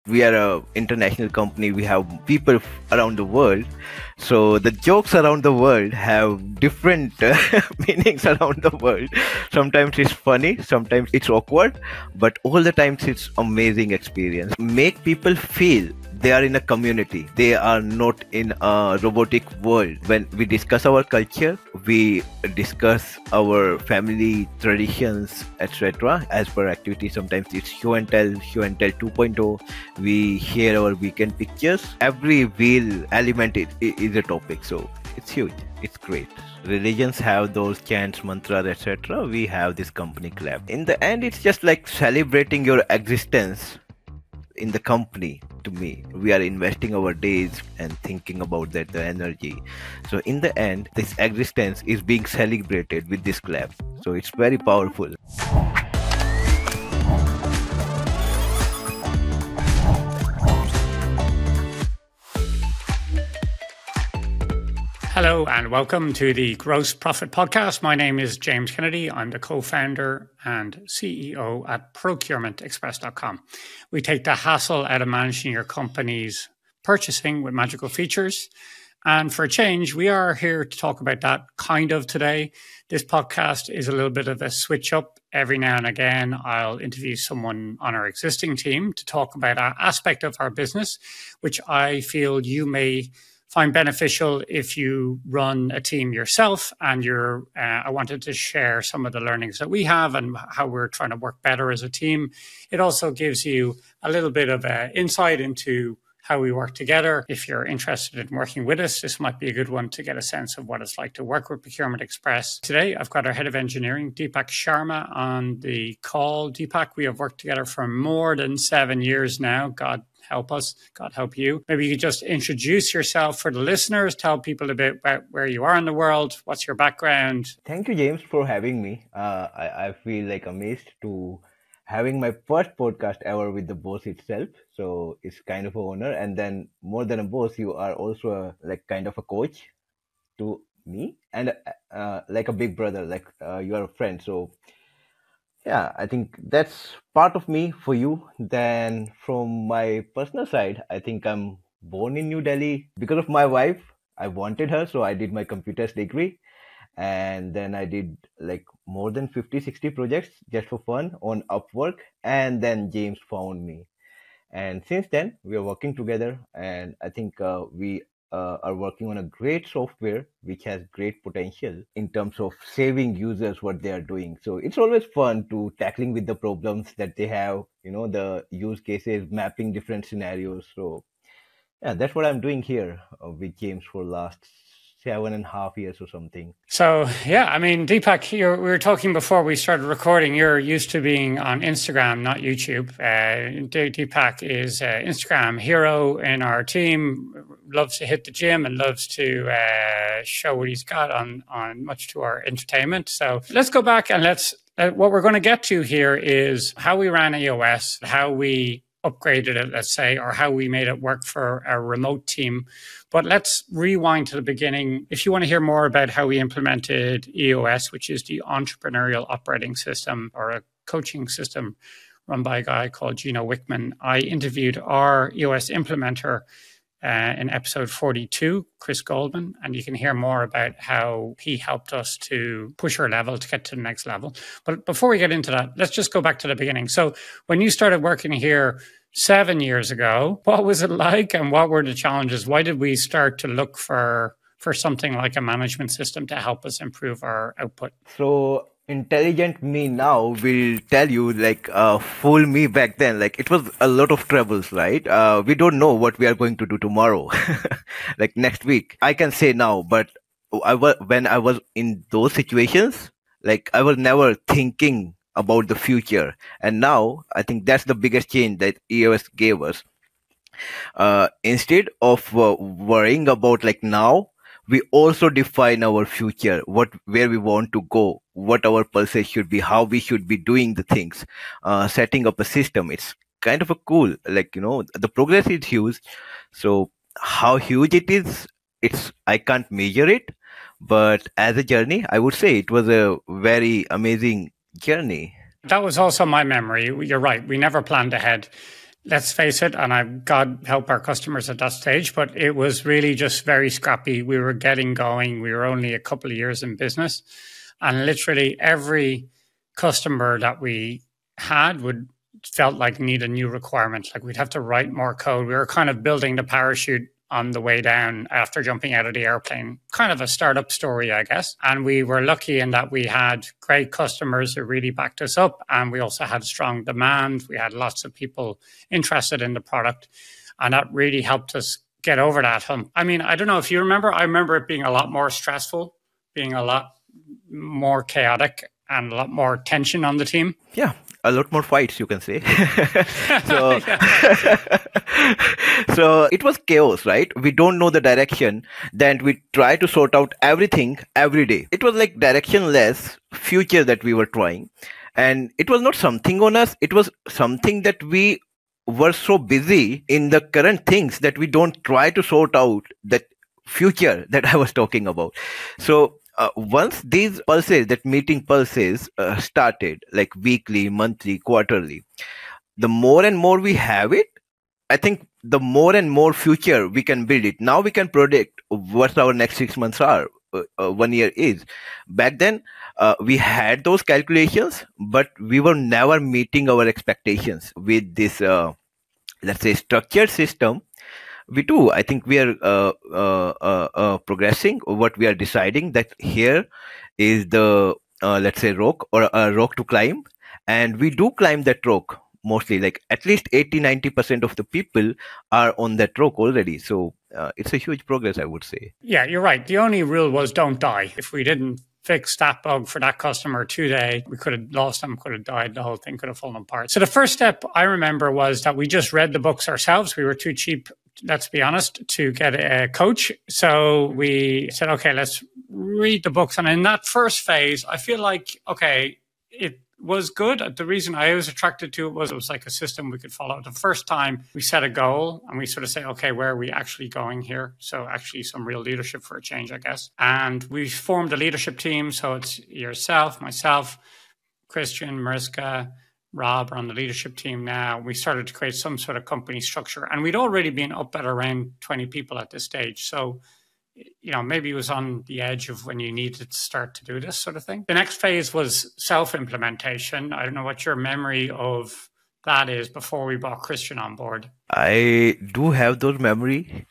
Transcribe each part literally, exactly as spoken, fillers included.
We are a international company. We have people f- around the world. So the jokes around the world have different uh, meanings around the world. Sometimes it's funny, sometimes it's awkward, but all the times it's amazing experience. Make people feel they are in a community. They are not in a robotic world. When we discuss our culture, we discuss our family traditions, et cetera. As per activity, sometimes it's show and tell, show and tell 2.0. We share our weekend pictures. Every wheel element is, is a topic, so it's huge. It's great. Religions have those chants, mantras, et cetera. We have this company club. In the end, it's just like celebrating your existence in the company. To me, we are investing our days and thinking about that, the energy. So in the end, this existence is being celebrated with this club. So it's very powerful. Hello and welcome to the Gross Profit Podcast. My name is James Kennedy. I'm the co-founder and C E O at procurement express dot com. We take the hassle out of managing your company's purchasing with magical features. And for a change, we are here to talk about that kind of today. This podcast is a little bit of a switch up. Every now and again, I'll interview someone on our existing team to talk about an aspect of our business, which I feel you may find beneficial if you run a team yourself. And you're, uh, I wanted to share some of the learnings that we have and how we're trying to work better as a team. It also gives you a little bit of uh, insight into how we work together. If you're interested in working with us, this might be a good one to get a sense of what it's like to work with Procurement Express. Today, I've got our head of engineering, Deepak Sharma, on the call. Deepak, we have worked together for more than seven years now. God help us. God help you. Maybe you could just introduce yourself for the listeners, tell people a bit about where you are in the world, what's your background. Thank you, James, for having me. Uh, I, I feel like amazed to having my first podcast ever with the boss itself. So it's kind of an honor. And then more than a boss, you are also a, like kind of a coach to me and uh, like a big brother, like uh, you are a friend. So yeah, I think that's part of me for you. Then from my personal side, I think I'm born in New Delhi because of my wife. I wanted her, so I did my computers degree. And then I did like more than fifty, sixty projects just for fun on Upwork. And then James found me. And since then, we are working together. And I think uh, we uh, are working on a great software which has great potential in terms of saving users what they are doing. So it's always fun to tackling with the problems that they have, you know, the use cases, mapping different scenarios. So yeah, that's what I'm doing here uh, with James for last seven and a half years or something. So, yeah, I mean, Deepak, you're, we were talking before we started recording. You're used to being on Instagram, not YouTube. Uh, Deepak is an Instagram hero in our team, loves to hit the gym and loves to uh, show what he's got on, on much to our entertainment. So let's go back and let's, uh, what we're going to get to here is how we ran E O S, how we upgraded it, let's say, or how we made it work for a remote team. But let's rewind to the beginning. If you want to hear more about how we implemented E O S, which is the entrepreneurial operating system or a coaching system run by a guy called Gino Wickman, I interviewed our E O S implementer uh, in episode forty-two, Chris Goldman, and you can hear more about how he helped us to push our level to get to the next level. But before we get into that, let's just go back to the beginning. So when you started working here seven years ago, what was it like and what were the challenges? Why did we start to look for for something like a management system to help us improve our output? So intelligent me now will tell you like uh, fool me back then, like it was a lot of troubles, right? Uh, we don't know what we are going to do tomorrow like next week, I can say now. But I was when I was in those situations, like I was never thinking about the future. And now I think that's the biggest change that E O S gave us. Uh, instead of uh, worrying about like now, we also define our future, what where we want to go, what our pulses should be, how we should be doing the things, uh, setting up a system. It's kind of a cool, like, you know, the progress is huge. So how huge it is, it's I can't measure it, but as a journey, I would say it was a very amazing journey. That was also my memory. You're right. We never planned ahead. let's face it, and I, God help our customers at that stage, but it was really just very scrappy. We were getting going. We were only a couple of years in business. And literally every customer that we had would felt like need a new requirement. Like we'd have to write more code. We were kind of building the parachute on the way down after jumping out of the airplane. Kind of a startup story, I guess. And we were lucky in that we had great customers who really backed us up. And we also had strong demand. We had lots of people interested in the product. And that really helped us get over that hump. I mean, I don't know if you remember, I remember it being a lot more stressful, being a lot more chaotic and a lot more tension on the team. Yeah, a lot more fights, you can say. so, so it was chaos, right? We don't know the direction. Then we try to sort out everything every day. It was like directionless future that we were trying. And it was not something on us. It was something that we were so busy in the current things that we don't try to sort out that future that I was talking about. So Uh, once these pulses, that meeting pulses uh, started, like weekly, monthly, quarterly, the more and more we have it, I think the more and more future we can build it. Now we can predict what our next six months are, uh, uh, one year is. Back then, uh, we had those calculations, but we were never meeting our expectations with this, uh, let's say, structured system. We do. I think we are uh, uh, uh, uh, progressing. What we are deciding that here is the uh, let's say rock or a rock to climb, and we do climb that rock mostly. Like at least eighty, ninety percent of the people are on that rock already. So uh, it's a huge progress, I would say. Yeah, you're right. The only rule was don't die. If we didn't fix that bug for that customer today, we could have lost them, could have died, the whole thing could have fallen apart. So the first step I remember was that we just read the books ourselves. We were too cheap, let's be honest, to get a coach. So we said, okay, let's read the books. And in that first phase, I feel like, okay, it was good. The reason I was attracted to it was it was like a system we could follow. The first time we set a goal and we sort of say, okay, where are we actually going here? So actually some real leadership for a change, I guess. And we formed a leadership team. So it's yourself, myself, Christian, Mariska, Rob are on the leadership team now. We started to create some sort of company structure, and we'd already been up at around twenty people at this stage. So, you know, maybe it was on the edge of when you needed to start to do this sort of thing. The next phase was self-implementation. I don't know what your memory of that is before we brought Christian on board. I do have those memory.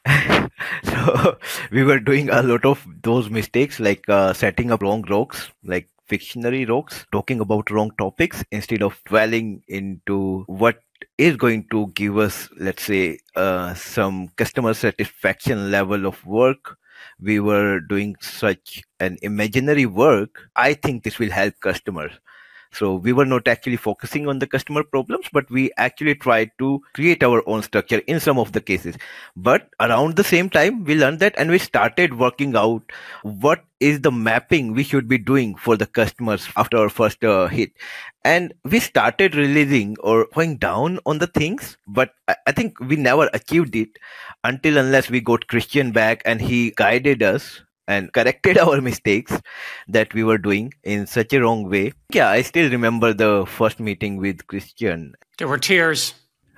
So we were doing a lot of those mistakes, like uh, setting up wrong rocks, like fictionary rocks, talking about wrong topics instead of dwelling into what is going to give us, let's say, uh, some customer satisfaction level of work. We were doing such an imaginary work. I think this will help customers. So we were not actually focusing on the customer problems, but we actually tried to create our own structure in some of the cases. But around the same time, we learned that and we started working out what is the mapping we should be doing for the customers after our first uh, hit. And we started releasing or going down on the things, but I, I think we never achieved it until unless we got Christian back and he guided us and corrected our mistakes that we were doing in such a wrong way. Yeah, I still remember the first meeting with Christian. There were tears.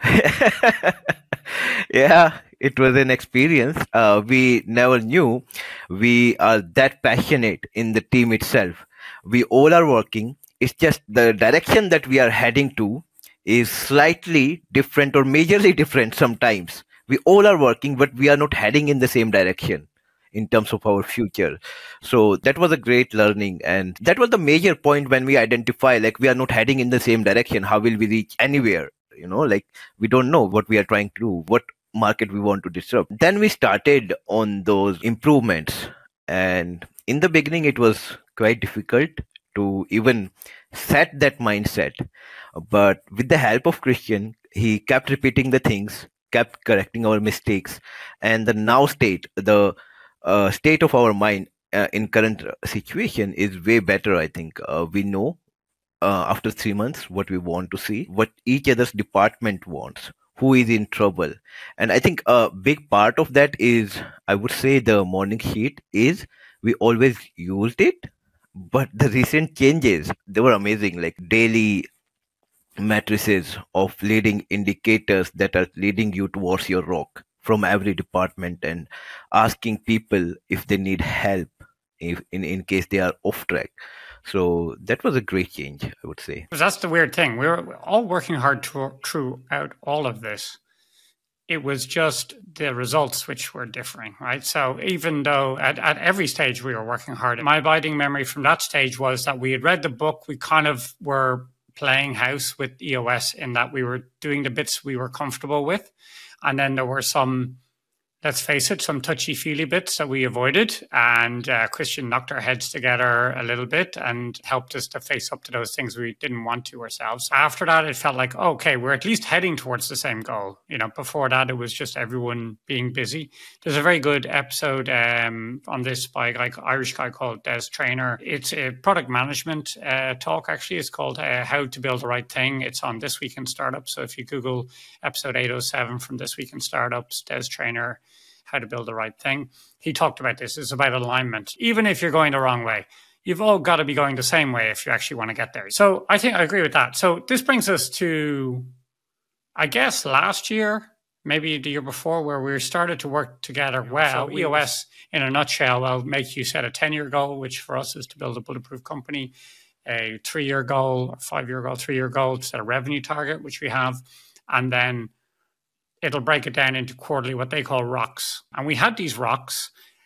Yeah, it was an experience. Uh, we never knew we are that passionate in the team itself. We all are working. It's just the direction that we are heading to is slightly different or majorly different sometimes. We all are working, but we are not heading in the same direction in terms of our future. So that was a great learning. And that was the major point when we identify, like, we are not heading in the same direction. How will we reach anywhere? You know, like, we don't know what we are trying to do, what market we want to disrupt. Then we started on those improvements. And in the beginning, it was quite difficult to even set that mindset. But with the help of Christian, he kept repeating the things, kept correcting our mistakes. And the now state, the uh, state of our mind uh, in current situation is way better, I think. Uh, we know uh, after three months what we want to see, what each other's department wants, who is in trouble. And I think a big part of that is, I would say, the morning sheet is we always used it, but the recent changes, they were amazing, like daily matrices of leading indicators that are leading you towards your rock from every department, and asking people if they need help if in, in case they are off track. So that was a great change, I would say. That's the weird thing. We were all working hard to, throughout all of this. It was just the results which were differing, right? So even though at, at every stage we were working hard, my abiding memory from that stage was that we had read the book. We kind of were playing house with E O S in that we were doing the bits we were comfortable with. And then there were some, let's face it, some touchy-feely bits that we avoided. And uh, Christian knocked our heads together a little bit and helped us to face up to those things we didn't want to ourselves. After that, it felt like, okay, we're at least heading towards the same goal. You know, before that, it was just everyone being busy. There's a very good episode um, on this by a guy, Irish guy called Des Traynor. It's a product management uh, talk, actually. It's called uh, How to Build the Right Thing. It's on This Week in Startups. So if you Google episode eight oh seven from This Week in Startups, Des Traynor, How to Build the Right Thing. He talked about this. It's about alignment. Even if you're going the wrong way, you've all got to be going the same way if you actually want to get there. So I think I agree with that. So this brings us to, I guess, last year, maybe the year before, where we started to work together well. So E O S, in a nutshell, I'll make you set a ten-year goal, which for us is to build a bulletproof company, a three-year goal, or five-year goal, three-year goal to set a revenue target, which we have, and then it'll break it down into quarterly, what they call rocks. And we had these rocks.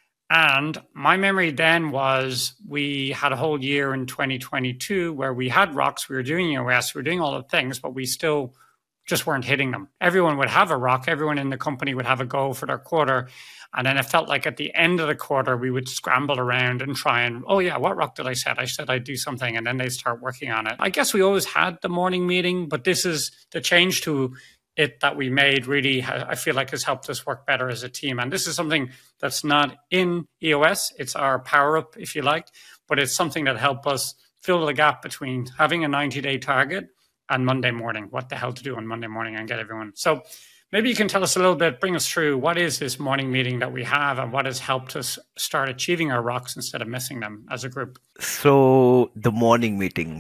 And my memory then was we had a whole year in twenty twenty-two where we had rocks. We were doing E O S, we were doing all the things, but we still just weren't hitting them. Everyone would have a rock. Everyone in the company would have a goal for their quarter. And then it felt like at the end of the quarter, we would scramble around and try and, oh yeah, what rock did I set? I said I'd do something. And then they'd start working on it. I guess we always had the morning meeting, but this is the change to it that we made really, I feel like, has helped us work better as a team. And this is something that's not in E O S. It's our power up, if you like, but it's something that helped us fill the gap between having a ninety-day target and Monday morning, what the hell to do on Monday morning and get everyone. So maybe you can tell us a little bit, bring us through what is this morning meeting that we have and what has helped us start achieving our rocks instead of missing them as a group. So the morning meeting,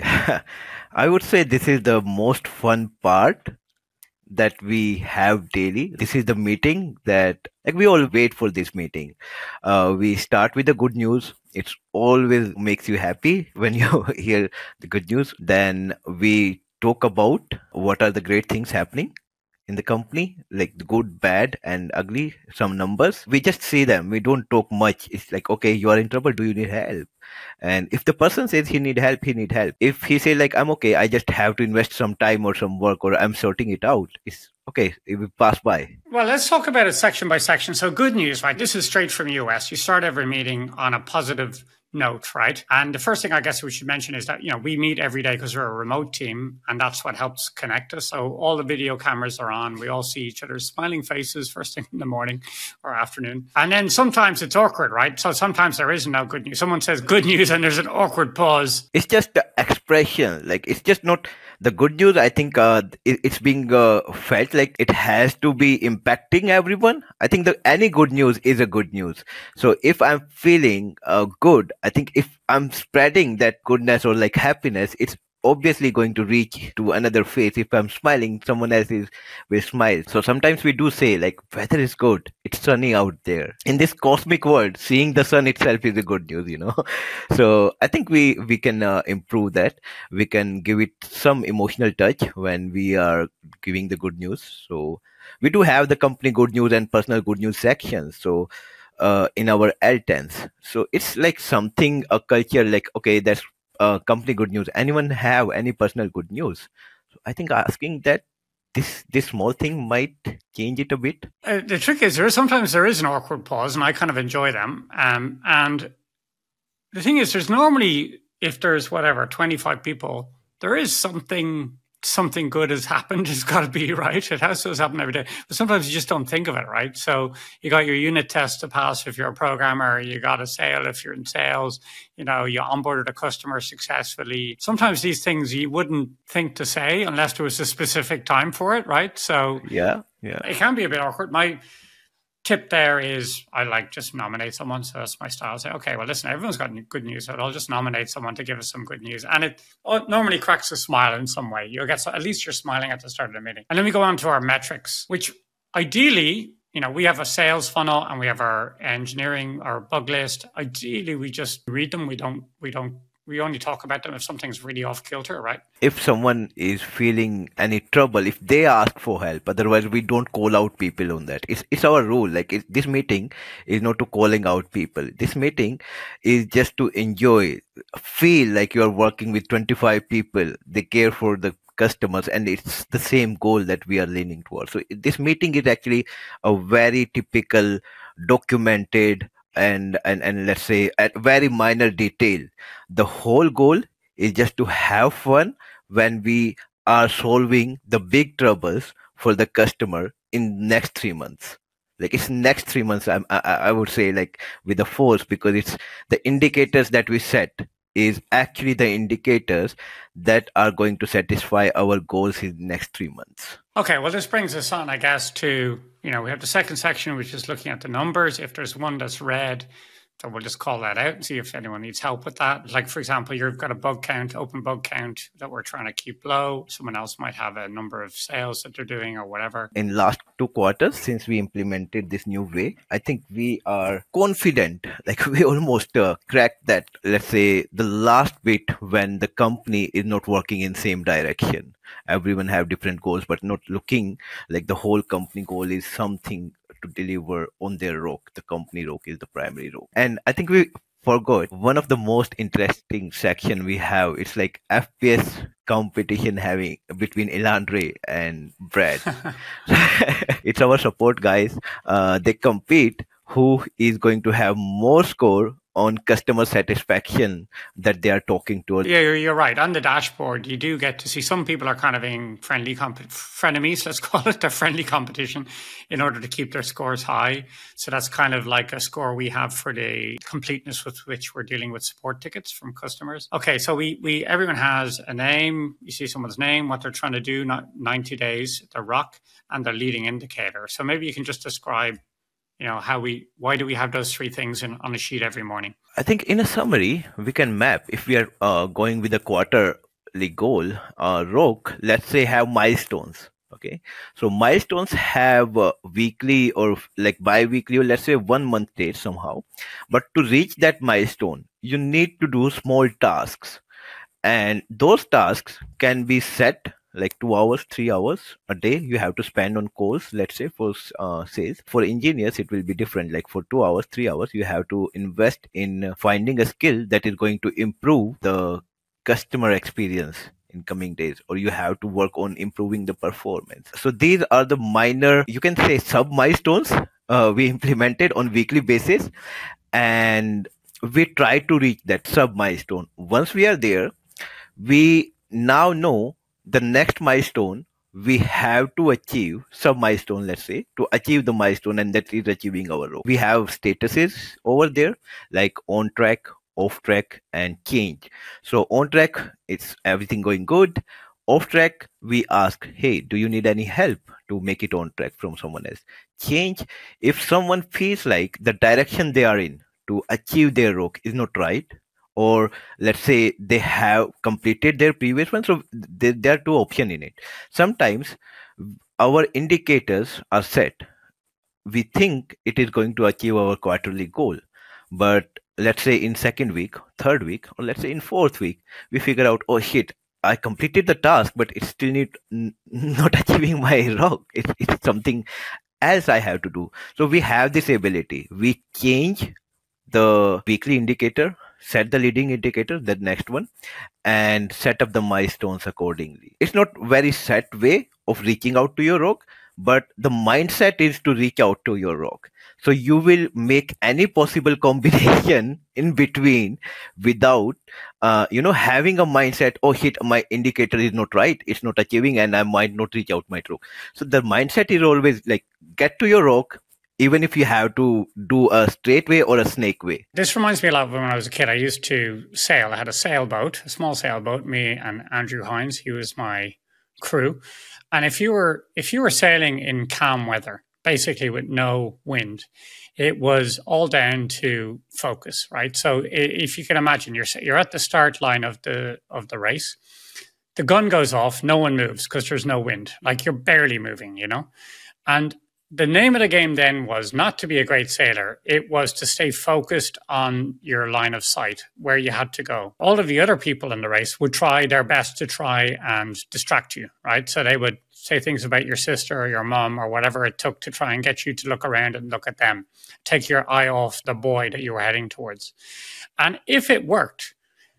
I would say this is the most fun part that we have daily. This is the meeting that, like, we all wait for this meeting. Uh, we start with the good news. It always makes you happy when you hear the good news. Then we talk about what are the great things happening in the company, like the good, bad, and ugly, some numbers. We just say them. We don't talk much. It's like, okay, you are in trouble. Do you need help? And if the person says he need help, he need help. If he say like, I'm okay, I just have to invest some time or some work, or I'm sorting it out, it's okay, it will pass by. Well, let's talk about it section by section. So good news, right? This is straight from U S. You start every meeting on a positive note, right? And the first thing I guess we should mention is that, you know, we meet every day because we're a remote team, and that's what helps connect us. So all the video cameras are on. We all see each other's smiling faces first thing in the morning or afternoon. And then sometimes it's awkward, right? So sometimes there is no good news. Someone says good news and there's an awkward pause. It's just the expression. Like, it's just not the good news. I think uh, it, it's being uh, felt like it has to be impacting everyone. I think that any good news is a good news. So if I'm feeling uh, good, I think if I'm spreading that goodness or like happiness, it's obviously going to reach to another face. If I'm smiling, someone else is will smile. So sometimes we do say like, weather is good, it's sunny out there. In this cosmic world, seeing the sun itself is a good news, you know. So I think we we can uh, improve that. We can give it some emotional touch when we are giving the good news. So we do have the company good news and personal good news sections. So uh, in our L tens, so it's like something, a culture, like, okay, that's uh, company good news. Anyone have any personal good news? So I think asking that this this small thing might change it a bit. Uh, the trick is there is sometimes there is an awkward pause, and I kind of enjoy them. Um, and the thing is, there's normally, if there's whatever twenty-five people, there is something something good has happened. It's got to be, right. It has to happen every day, but sometimes you just don't think of it, right? So you got your unit test to pass if you're a programmer, you got a sale if you're in sales, you know, you onboarded a customer successfully. Sometimes these things you wouldn't think to say unless there was a specific time for it, right? So yeah, yeah, it can be a bit awkward. My tip there is I like just nominate someone. So that's my style. Say, okay, well, listen, everyone's got good news, so I'll just nominate someone to give us some good news. And it normally cracks a smile in some way. You'll get, at least you're smiling at the start of the meeting. And then we go on to our metrics, which ideally, you know, we have a sales funnel and we have our engineering, our bug list. Ideally, we just read them. We don't, we don't, we only talk about them if something's really off kilter, right? If someone is feeling any trouble, if they ask for help, otherwise we don't call out people on that. It's it's our rule. Like it, this meeting is not to calling out people. This meeting is just to enjoy, feel like you are working with twenty-five people. They care for the customers, and it's the same goal that we are leaning towards. So this meeting is actually a very typical, documented, and and and let's say at very minor detail. The whole goal is just to have fun when we are solving the big troubles for the customer in next three months. Like it's next three months, I, I, I would say, like with the force, because it's the indicators that we set is actually the indicators that are going to satisfy our goals in the next three months. Okay, well, this brings us on, I guess, to, you know, we have the second section, which is looking at the numbers. If there's one that's red, so we'll just call that out and see if anyone needs help with that. Like, for example, you've got a bug count, open bug count that we're trying to keep low. Someone else might have a number of sales that they're doing or whatever. In last two quarters, since we implemented this new way, I think we are confident, like we almost uh, cracked that, let's say, the last bit when the company is not working in same direction. Everyone have different goals, but not looking like the whole company goal is something to deliver on their R O C. The company R O C is the primary R O C. And I think we forgot one of the most interesting section we have. It's like F P S competition having between Elandre and Brad. It's our support guys. Uh, they compete who is going to have more score on customer satisfaction that they are talking to. Yeah, you're, you're right. On the dashboard, you do get to see some people are kind of in friendly comp- frenemies, let's call it, the friendly competition in order to keep their scores high. So that's kind of like a score we have for the completeness with which we're dealing with support tickets from customers. Okay, so we we everyone has a name. You see someone's name, what they're trying to do, not ninety days, their R O C, and their leading indicator. So maybe you can just describe, you know, how we, why do we have those three things in, on a sheet every morning? I think in a summary, we can map, if we are uh, going with a quarterly goal, uh, R O C, let's say have milestones. Okay. So milestones have uh, weekly or like bi-weekly, or let's say one month date somehow. But to reach that milestone, you need to do small tasks. And those tasks can be set like two hours, three hours a day you have to spend on calls, let's say for uh, sales. For engineers, it will be different. Like for two hours, three hours, you have to invest in finding a skill that is going to improve the customer experience in coming days, or you have to work on improving the performance. So these are the minor, you can say, sub milestones uh, we implemented on weekly basis, and we try to reach that sub milestone. Once we are there, we now know the next milestone we have to achieve, sub milestone, let's say, to achieve the milestone, and that is achieving our R O C. We have statuses over there like on track, off track, and change. So on track, it's everything going good. Off track, we ask, hey, do you need any help to make it on track from someone else? Change, if someone feels like the direction they are in to achieve their R O C is not right, or let's say they have completed their previous one. So there, there are two options in it. Sometimes our indicators are set. We think it is going to achieve our quarterly goal. But let's say in second week, third week, or let's say in fourth week, we figure out, oh shit, I completed the task, but it still need n- not achieving my R O C. It's, it's something else I have to do. So we have this ability. We change the weekly indicator, set the leading indicator, the next one, and set up the milestones accordingly. It's not very set way of reaching out to your R O C, but the mindset is to reach out to your R O C. So you will make any possible combination in between without, uh, you know, having a mindset, oh shit, my indicator is not right, it's not achieving, and I might not reach out my R O C. So the mindset is always like, get to your R O C, even if you have to do a straight way or a snake way. This reminds me a lot of when I was a kid. I used to sail. I had a sailboat, a small sailboat, me and Andrew Hines. He was my crew. And if you were if you were sailing in calm weather, basically with no wind. It was all down to focus, right? So if you can imagine, you're you're at the start line of the of the race. The gun goes off, no one moves because there's no wind. Like you're barely moving, you know? And the name of the game then was not to be a great sailor. It was to stay focused on your line of sight, where you had to go. All of the other people in the race would try their best to try and distract you, right? So they would say things about your sister or your mom or whatever it took to try and get you to look around and look at them. Take your eye off the boy that you were heading towards. And if it worked,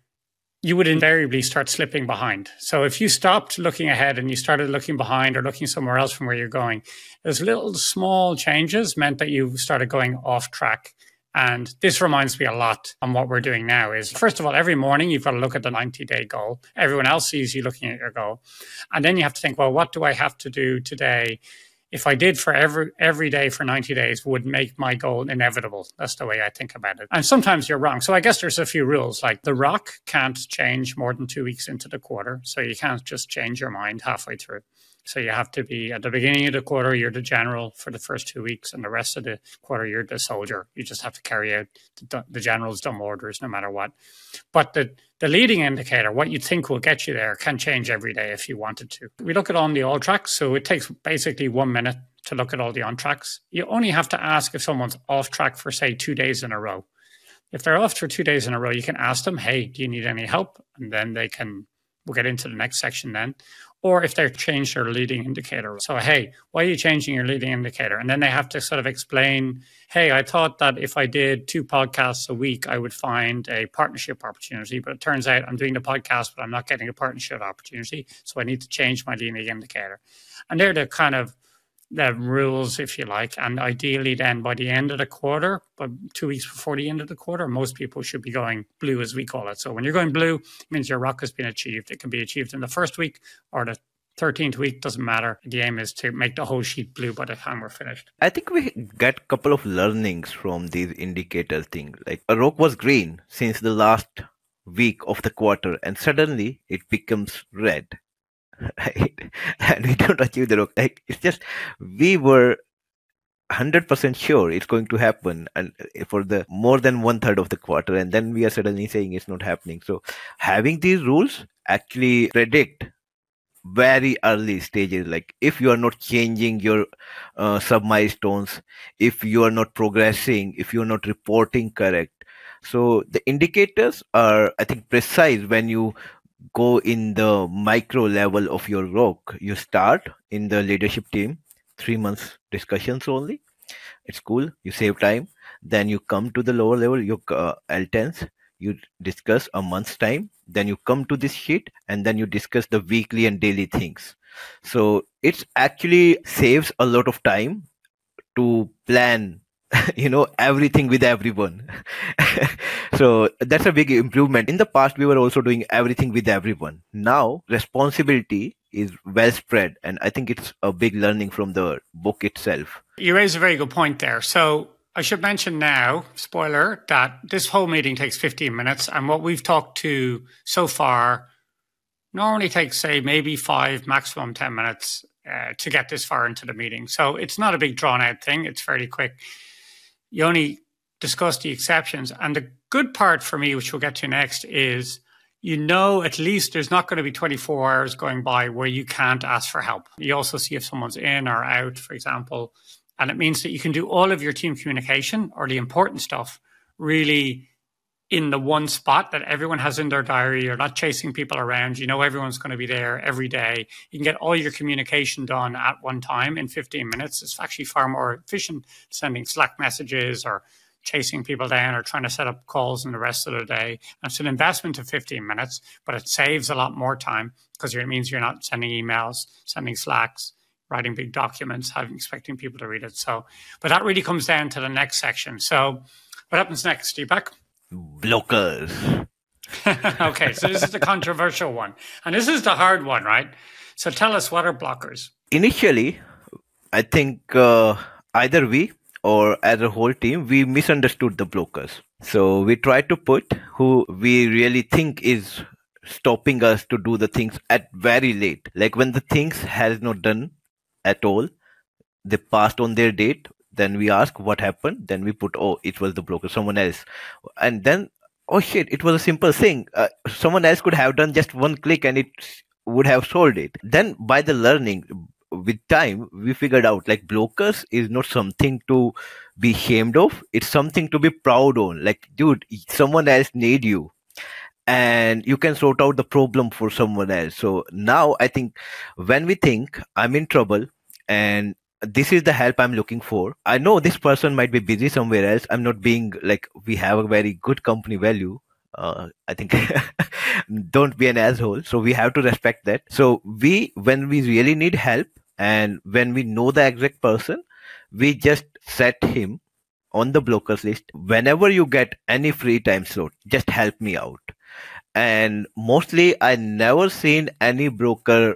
you would invariably start slipping behind. So if you stopped looking ahead and you started looking behind or looking somewhere else from where you're going, those little small changes meant that you started going off track. And this reminds me a lot on what we're doing now is, first of all, every morning you've got to look at the ninety-day goal. Everyone else sees you looking at your goal. And then you have to think, well, what do I have to do today? If I did for every every day for ninety days would make my goal inevitable. That's the way I think about it. And sometimes you're wrong. So I guess there's a few rules, like the rock can't change more than two weeks into the quarter. So you can't just change your mind halfway through. So you have to be at the beginning of the quarter, you're the general for the first two weeks, and the rest of the quarter, you're the soldier. You just have to carry out the, the general's dumb orders no matter what. But the, the leading indicator, what you think will get you there, can change every day if you wanted to. We look at on the all tracks, so it takes basically one minute to look at all the on tracks. You only have to ask if someone's off track for, say, two days in a row. If they're off for two days in a row, you can ask them, hey, do you need any help? And then they can, we'll get into the next section then. Or if they've changed their leading indicator. So, hey, why are you changing your leading indicator? And then they have to sort of explain, hey, I thought that if I did two podcasts a week, I would find a partnership opportunity. But it turns out I'm doing the podcast, but I'm not getting a partnership opportunity. So I need to change my leading indicator. And they're the kind of the rules, if you like. And ideally then by the end of the quarter, but two weeks before the end of the quarter, most people should be going blue, as we call it. So when you're going blue, it means your rock has been achieved. It can be achieved in the first week or the thirteenth week, doesn't matter. The aim is to make the whole sheet blue by the time we're finished. I think we get a couple of learnings from these indicator things. Like a rock was green since the last week of the quarter and suddenly it becomes red. Right, and we don't achieve the rock. Like it's just we were one hundred percent sure it's going to happen, and for the more than one third of the quarter, and then we are suddenly saying it's not happening. So having these rules actually predict very early stages, like if you are not changing your uh, sub milestones, if you are not progressing, if you are not reporting correct. So the indicators are, I think, precise when you go in the micro level of your rock. You start in the leadership team, three months discussions only. It's cool. You save time. Then you come to the lower level, your uh, L tens. You discuss a month's time. Then you come to this sheet and then you discuss the weekly and daily things. So it's actually saves a lot of time to plan you know, everything with everyone. So that's a big improvement. In the past, we were also doing everything with everyone. Now, responsibility is well spread. And I think it's a big learning from the book itself. You raise a very good point there. So I should mention now, spoiler, that this whole meeting takes fifteen minutes. And what we've talked to so far normally takes, say, maybe five, maximum ten minutes uh, to get this far into the meeting. So it's not a big drawn out thing. It's fairly quick. You only discuss the exceptions. And the good part for me, which we'll get to next, is you know at least there's not going to be twenty-four hours going by where you can't ask for help. You also see if someone's in or out, for example. And it means that you can do all of your team communication or the important stuff really in the one spot that everyone has in their diary. You're not chasing people around. You know everyone's going to be there every day. You can get all your communication done at one time in fifteen minutes. It's actually far more efficient sending Slack messages or chasing people down or trying to set up calls in the rest of the day. And it's an investment of fifteen minutes, but it saves a lot more time because it means you're not sending emails, sending Slacks, writing big documents, having expecting people to read it. So, but that really comes down to the next section. So what happens next, Deepak? Blockers. Okay, so this is the controversial one. And this is the hard one, right? So tell us, what are blockers? Initially, I think uh, either we or as a whole team, we misunderstood the blockers. So we tried to put who we really think is stopping us to do the things at very late. Like when the things has not done at all, they passed on their date. Then we ask what happened. Then we put, oh, it was the broker, someone else. And then, oh shit, it was a simple thing. Uh, someone else could have done just one click and it would have solved it. Then by the learning, with time, we figured out like blockers is not something to be ashamed of. It's something to be proud on. Like, dude, someone else need you. And you can sort out the problem for someone else. So now I think when we think I'm in trouble and this is the help I'm looking for, I know this person might be busy somewhere else. I'm not being like, we have a very good company value. Uh, I think don't be an asshole. So we have to respect that. So we, when we really need help and when we know the exact person, we just set him on the blockers list. Whenever you get any free time slot, just help me out. And mostly I never seen any broker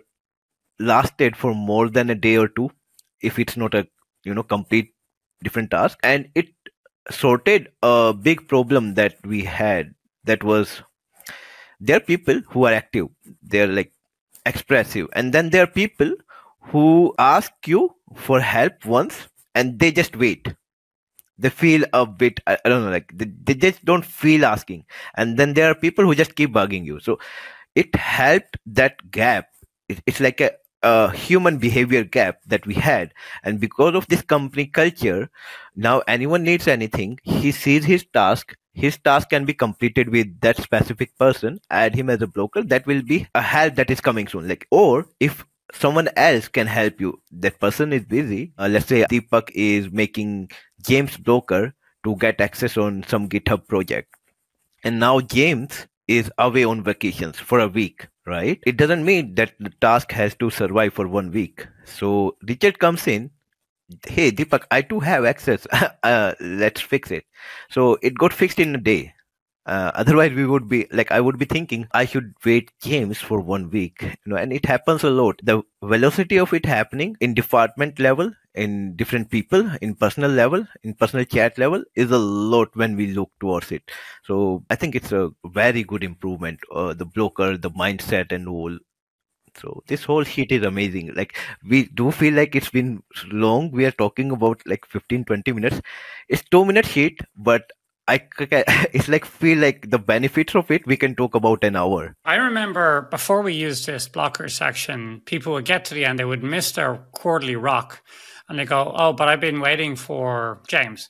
lasted for more than a day or two if it's not a, you know, complete different task. And it sorted a big problem that we had. That was, there are people who are active, they're like expressive, and then there are people who ask you for help once and they just wait. They feel a bit, I don't know, like they, they just don't feel asking. And then there are people who just keep bugging you. So it helped that gap. It, it's like a, a human behavior gap that we had. And because of this company culture, now anyone needs anything, he sees his task. His task can be completed with that specific person, add him as a blocker. That will be a help that is coming soon. Like, or if someone else can help you, that person is busy. Uh, let's say Deepak is making James blocker to get access on some GitHub project. And now James is away on vacations for a week, right? It doesn't mean that the task has to survive for one week. So Richard comes in, hey, Deepak, I too have access. uh, let's fix it. So it got fixed in a day. Uh, otherwise, we would be like, I would be thinking I should wait James for one week, you know, and it happens a lot. The velocity of it happening in department level, in different people, in personal level, in personal chat level is a lot when we look towards it. So I think it's a very good improvement. Uh, the blocker, the mindset and all. So this whole sheet is amazing. Like, we do feel like it's been long. We are talking about like fifteen, twenty minutes. It's two minute sheet, but I it's like feel like the benefits of it we can talk about an hour. I remember before we used this blocker section, people would get to the end, they would miss their quarterly rock and they go, oh, but I've been waiting for James.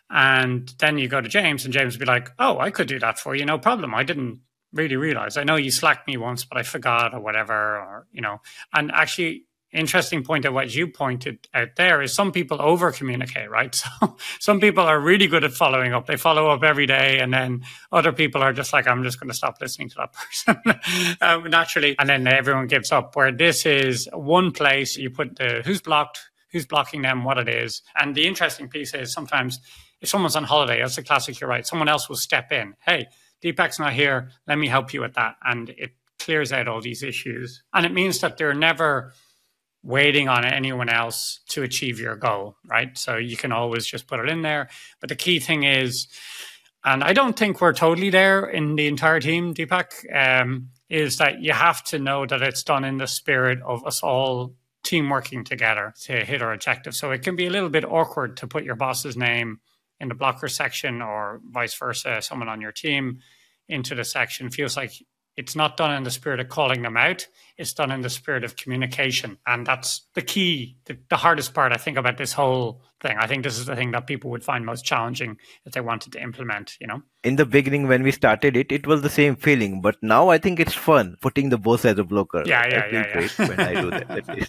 And then you go to James and James would be like, oh, I could do that for you, no problem. I didn't really realize. I know you slacked me once, but I forgot or whatever, or, you know, and actually interesting point of what you pointed out there is some people over communicate, right? So some people are really good at following up. They follow up every day. And then other people are just like, I'm just going to stop listening to that person um, naturally. And then everyone gives up, where this is one place you put the who's blocked, who's blocking them, what it is. And the interesting piece is sometimes if someone's on holiday, that's a classic, you're right, someone else will step in. Hey, Deepak's not here. Let me help you with that. And it clears out all these issues. And it means that they're never waiting on anyone else to achieve your goal, right? So you can always just put it in there. But the key thing is, and I don't think we're totally there in the entire team, Deepak, um, is that you have to know that it's done in the spirit of us all team working together to hit our objective. So it can be a little bit awkward to put your boss's name in the blocker section or vice versa, someone on your team into the section. Feels like it's not done in the spirit of calling them out. It's done in the spirit of communication. And that's the key, the, the hardest part, I think, about this whole thing. I think this is the thing that people would find most challenging if they wanted to implement, you know? In the beginning, when we started it, it was the same feeling. But now I think it's fun putting the boss as a blocker. Yeah, yeah, I feel yeah. great yeah. when I do that, at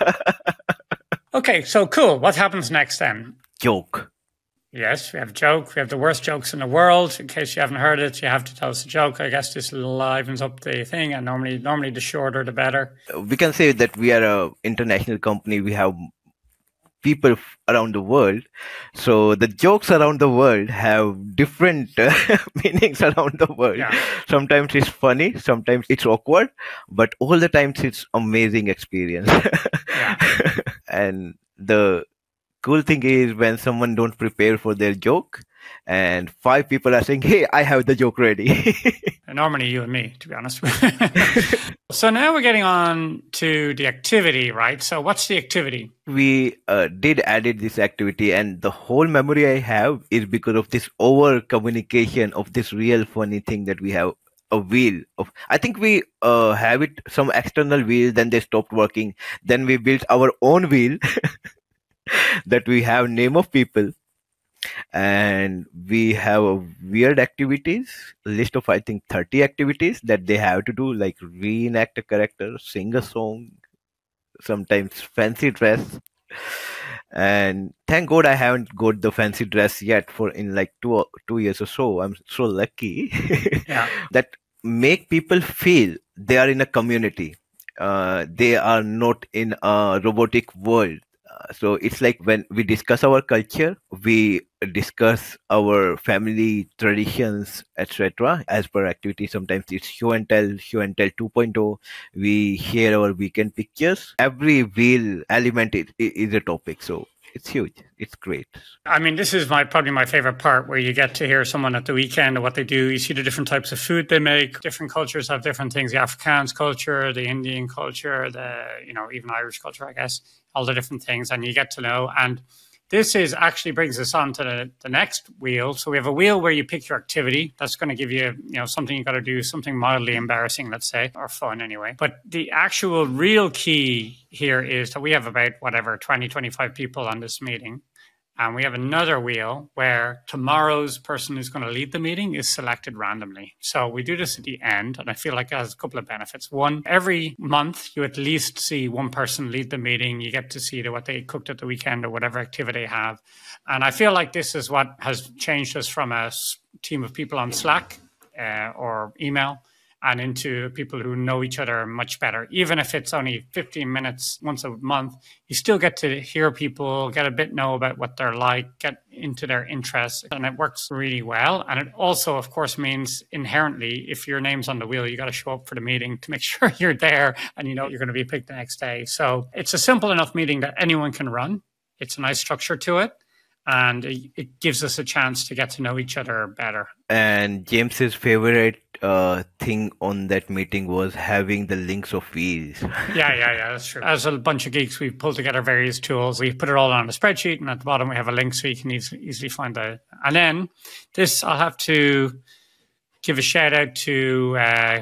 least. Okay, so cool. What happens next then? Joke. Yes, we have a joke. We have the worst jokes in the world. In case you haven't heard it, you have to tell us a joke. I guess this livens up the thing, and normally, normally the shorter the better. We can say that we are an international company. We have people around the world, so the jokes around the world have different uh, meanings around the world. Yeah. Sometimes it's funny, sometimes it's awkward, but all the times it's amazing experience. Yeah. And the cool thing is when someone don't prepare for their joke and five people are saying, hey, I have the joke ready. Normally you and me, to be honest. So now we're getting on to the activity, right? So what's the activity? We uh, did added this activity, and the whole memory I have is because of this over communication of this real funny thing that we have a wheel of. I think we uh, have it some external wheel, then they stopped working. Then we built our own wheel that we have name of people, and we have a weird activities list of I think thirty activities that they have to do, like reenact a character, sing a song, sometimes fancy dress. And thank god I haven't got the fancy dress yet for in like two two years or so. I'm so lucky. Yeah. That make people feel they are in a community, uh, they are not in a robotic world. Uh, so it's like when we discuss our culture, we discuss our family traditions, etc. As per activity, sometimes it's show and tell, show and tell 2.0. We share our weekend pictures. Every wheel element is, is a topic, so it's huge. It's great. I mean, this is my probably my favorite part, where you get to hear someone at the weekend and what they do. You see the different types of food they make. Different cultures have different things. The Afrikaans culture, the Indian culture, the, you know, even Irish culture, I guess, all the different things, and you get to know. And this is actually brings us on to the, the next wheel. So we have a wheel where you pick your activity. That's going to give you, you know, something you got to do, something mildly embarrassing, let's say, or fun anyway. But the actual real key here is that we have about whatever, twenty, twenty-five people on this meeting. And we have another wheel where tomorrow's person who's going to lead the meeting is selected randomly. So we do this at the end, and I feel like it has a couple of benefits. One, every month you at least see one person lead the meeting. You get to see what they cooked at the weekend or whatever activity they have. And I feel like this is what has changed us from a team of people on Slack uh, or email and into people who know each other much better. Even if it's only fifteen minutes once a month, you still get to hear people, get a bit know about what they're like, get into their interests, and it works really well. And it also, of course, means inherently, if your name's on the wheel, you got to show up for the meeting to make sure you're there and you know you're going to be picked the next day. So it's a simple enough meeting that anyone can run. It's a nice structure to it. And it gives us a chance to get to know each other better. And James's favorite uh, thing on that meeting was having the links of wheels. yeah, yeah, yeah, that's true. As a bunch of geeks, we've pulled together various tools. We put it all on a spreadsheet, and at the bottom we have a link so you can easily, easily find the. And then this, I'll have to give a shout out to uh,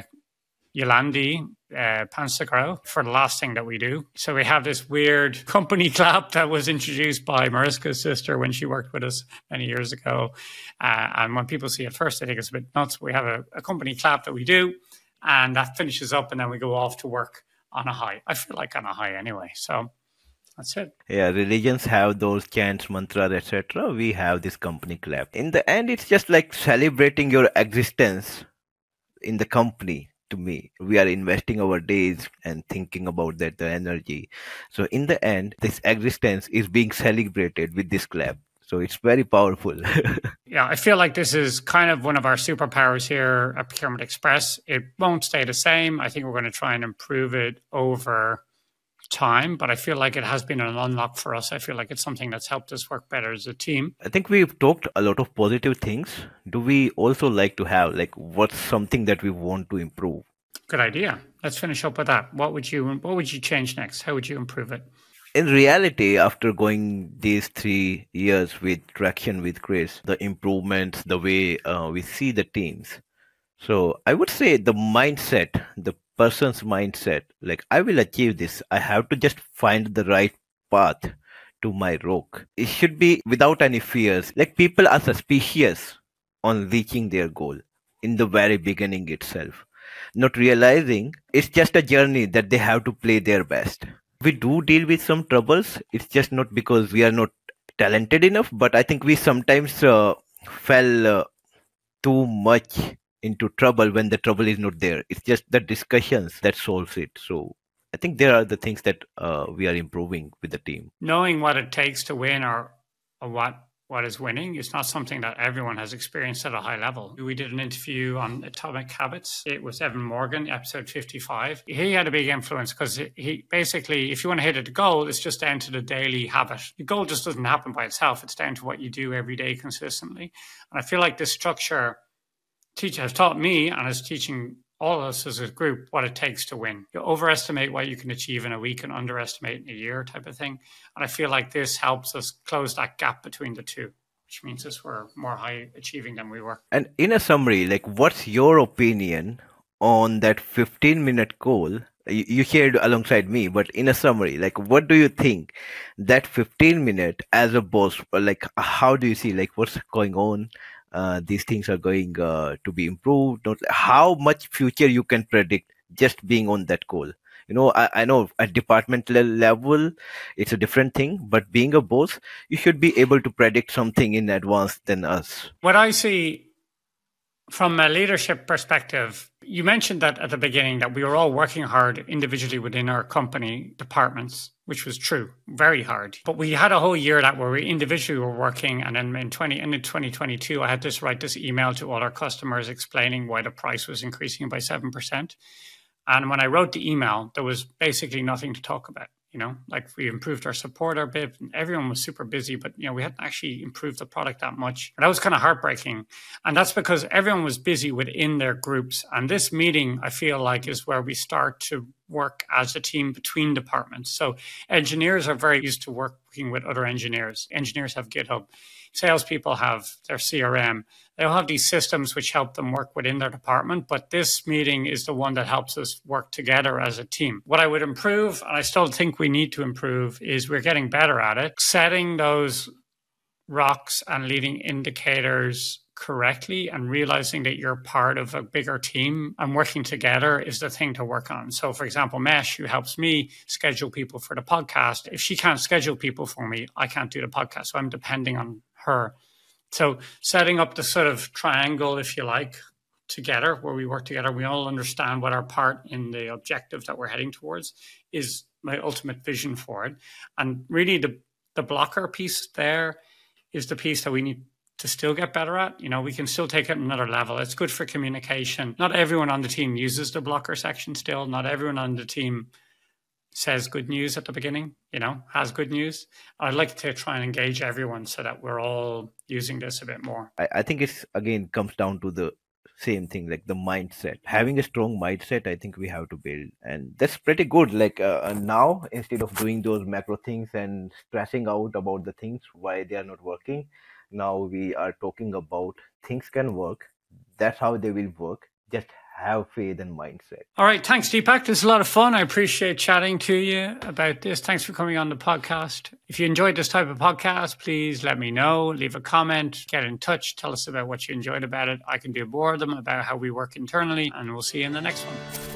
Yolandi uh, Pansagrow for the last thing that we do. So we have this weird company clap that was introduced by Mariska's sister when she worked with us many years ago. Uh, and when people see it first, they think it's a bit nuts. We have a, a company clap that we do, and that finishes up, and then we go off to work on a high. I feel like on a high anyway. So that's it. Yeah, religions have those chants, mantras, et cetera. We have this company clap. In the end, it's just like celebrating your existence in the company. To me, we are investing our days and thinking about that, the energy. So in the end, this existence is being celebrated with this clap. So it's very powerful. Yeah, I feel like this is kind of one of our superpowers here at Procurement Express. It won't stay the same. I think we're going to try and improve it over time, but I feel like it has been an unlock for us. I feel like it's something that's helped us work better as a team. I think we've talked a lot of positive things. Do we also like to have, like, what's something that we want to improve? Good idea. Let's finish up with that. What would you what would you change next? How would you improve it? In reality, after going these three years with Traction with Chris, the improvements, the way uh, we see the teams. So I would say the mindset, the person's mindset, like, I will achieve this. I have to just find the right path to my rock. It should be without any fears. Like, people are suspicious on reaching their goal in the very beginning itself, not realizing it's just a journey that they have to play their best. We do deal with some troubles. It's just not because we are not talented enough, but I think we sometimes uh, fell uh, too much into trouble when the trouble is not there. It's just the discussions that solves it. So I think there are the things that uh, we are improving with the team. Knowing what it takes to win, or, or what what is winning. It's not something that everyone has experienced at a high level. We did an interview on Atomic Habits. It was Evan Morgan, episode fifty-five. He had a big influence because he basically, if you want to hit a goal, it's just down to the daily habit. The goal just doesn't happen by itself. It's down to what you do every day consistently. And I feel like this structure teacher has taught me and is teaching all of us as a group what it takes to win. You overestimate what you can achieve in a week and underestimate in a year type of thing. And I feel like this helps us close that gap between the two, which means that we're more high achieving than we were. And in a summary, like what's your opinion on that fifteen minute goal? You, you shared alongside me, but in a summary, like what do you think that fifteen minute as a boss, like how do you see like what's going on? Uh, these things are going uh, to be improved. Not how much future you can predict just being on that goal. You know, I, I know at departmental level, it's a different thing, but being a boss, you should be able to predict something in advance than us. What I see from a leadership perspective, you mentioned that at the beginning that we were all working hard individually within our company departments, which was true, very hard. But we had a whole year that where we individually were working, and then in twenty and in twenty twenty-two, I had to write this email to all our customers explaining why the price was increasing by seven percent. And when I wrote the email, there was basically nothing to talk about. You know, like we improved our support, our bit, and everyone was super busy, but, you know, we hadn't actually improved the product that much. That was kind of heartbreaking. And that's because everyone was busy within their groups. And this meeting, I feel like, is where we start to work as a team between departments. So engineers are very used to working with other engineers. Engineers have GitHub. Salespeople have their C R M. They all have these systems which help them work within their department, but this meeting is the one that helps us work together as a team. What I would improve, and I still think we need to improve, is we're getting better at it, setting those rocks and leading indicators correctly and realizing that you're part of a bigger team and working together is the thing to work on. So, for example, Mesh, who helps me schedule people for the podcast, if she can't schedule people for me, I can't do the podcast. So I'm depending on her. So setting up the sort of triangle, if you like, together, where we work together, we all understand what our part in the objective that we're heading towards is my ultimate vision for it. And really the, the blocker piece there is the piece that we need to still get better at. You know, we can still take it another level. It's good for communication. Not everyone on the team uses the blocker section still. Not everyone on the team says good news at the beginning, you know, has good news. I'd like to try and engage everyone so that we're all using this a bit more. I, I think it's, again, comes down to the same thing, like the mindset. Having a strong mindset, I think we have to build. And that's pretty good. Like uh, now, instead of doing those macro things and stressing out about the things, why they are not working, now we are talking about things can work. That's how they will work. Just have faith and mindset. All right. Thanks, Deepak. This is a lot of fun. I appreciate chatting to you about this. Thanks for coming on the podcast. If you enjoyed this type of podcast, please let me know. Leave a comment. Get in touch. Tell us about what you enjoyed about it. I can do more of them about how we work internally. And we'll see you in the next one.